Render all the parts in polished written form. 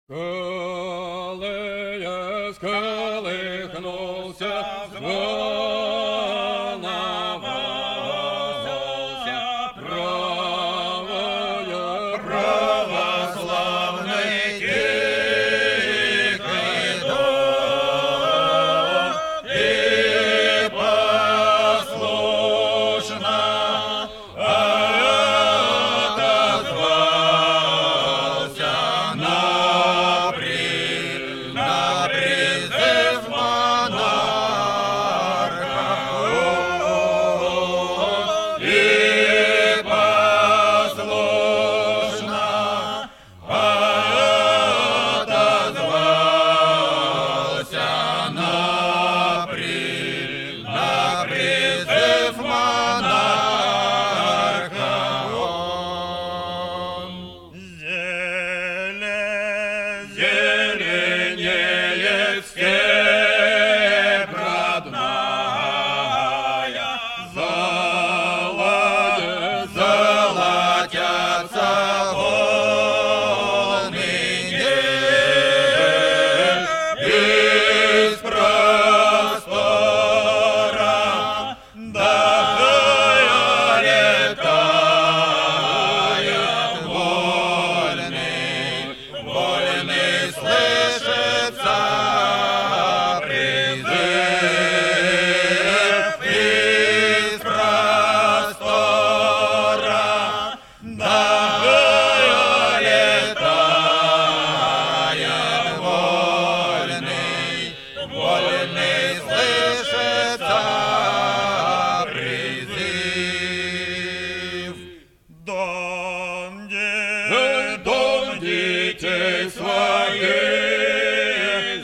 Коли я сколихнувся, звона волся, правою православний тільки дом, і послушна отозвався на призыв монарха, и послушно отозвался на призыв монарха. Зеленеет степь родная, золотятся волны из простора, долетает вольный слышится призыв из простора, долетает вольный слышится призыв. Дом детей своих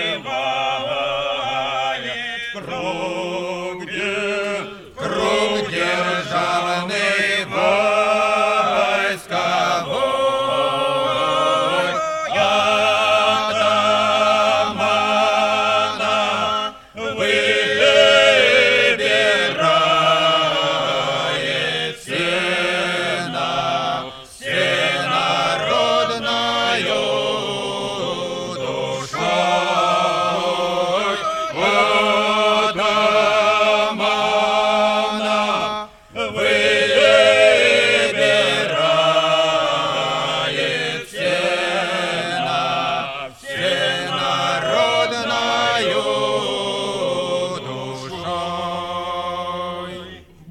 взывает, круг державный войсковой, атамана выбирает всенародною душой. Атамана выбирает всенародною душой. В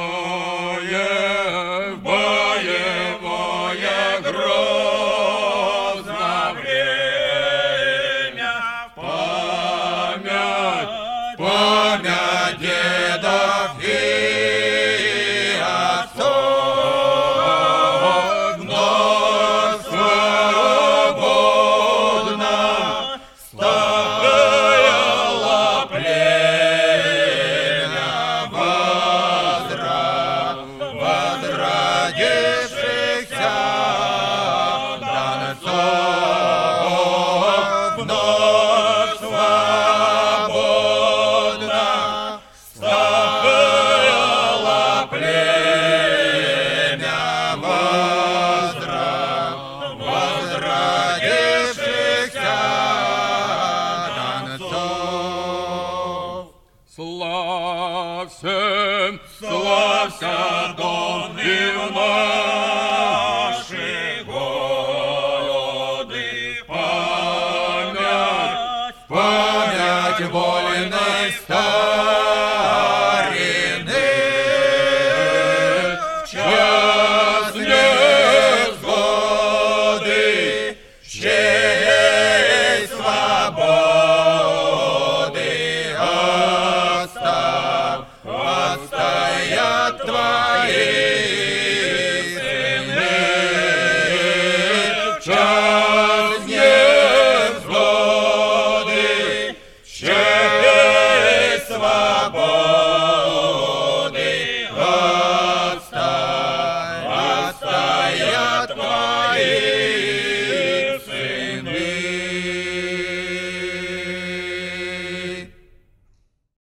боевое грозно время, память дедов и отцов, вновь свободно стояло племя возродившихся донцов, вновь свободно стояло племя возродившихся донцов. Славься, Дон, и в наши годы память вольной старины. В час невзгоды, в честь свободы отстоят твои